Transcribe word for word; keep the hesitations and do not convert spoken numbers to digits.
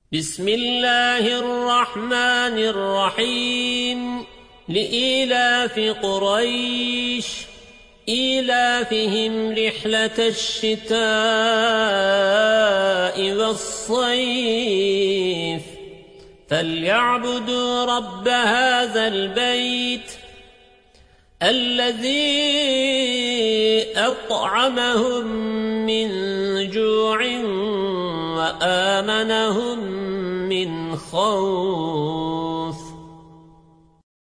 بسم الله الرحمن الرحيم لإيلاف قريش إيلافهم رحلة الشتاء والصيف فليعبدوا رب هذا البيت الذي أطعمهم من جوع وآمنهم من خوف.